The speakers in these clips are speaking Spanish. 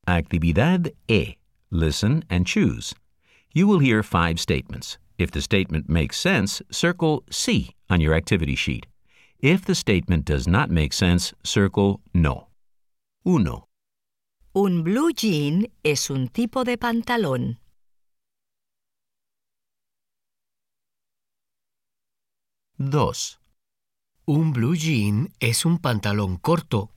Actividad E. Listen and choose. You will hear 5 statements. If the statement makes sense, circle C on your activity sheet. If the statement does not make sense, circle No. 1. Un blue jean es un tipo de pantalón. 2. Un blue jean es un pantalón corto.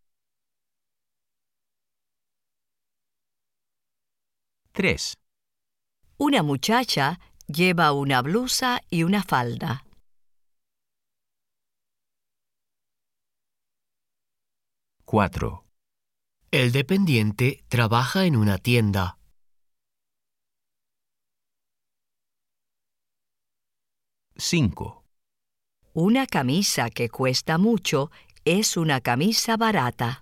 3. Una muchacha lleva una blusa y una falda. 4. El dependiente trabaja en una tienda. 5. Una camisa que cuesta mucho es una camisa barata.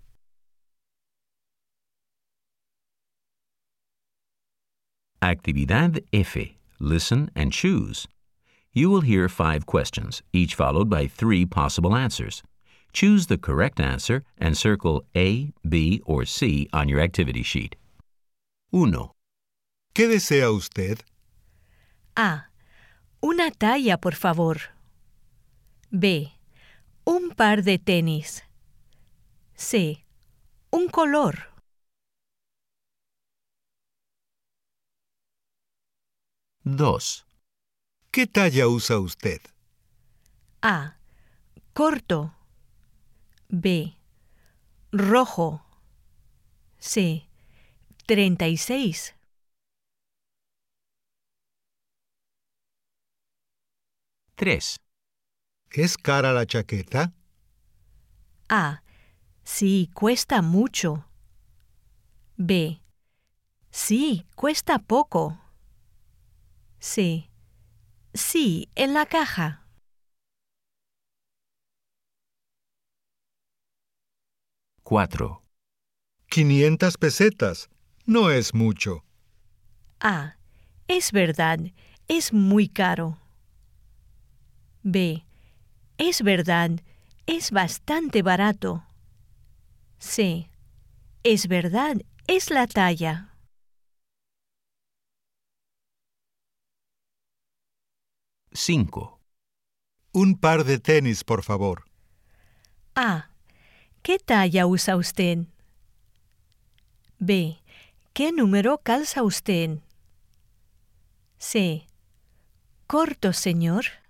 Actividad F. Listen and choose. You will hear 5 questions, each followed by 3 possible answers. Choose the correct answer and circle A, B, or C on your activity sheet. 1. ¿Qué desea usted? A. Una talla, por favor. B. Un par de tenis. C. Un color. 2. ¿Qué talla usa usted? A. Corto. B. Rojo. C. 36. 3. ¿Es cara la chaqueta? A. Sí, cuesta mucho. B. Sí, cuesta poco. C. Sí, en la caja. 4. 500 pesetas. No es mucho. A. Es verdad, es muy caro. B. Es verdad, es bastante barato. C. Es verdad, es la talla. 5. Un par de tenis, por favor. A. ¿Qué talla usa usted? B. ¿Qué número calza usted? C. Corto, señor.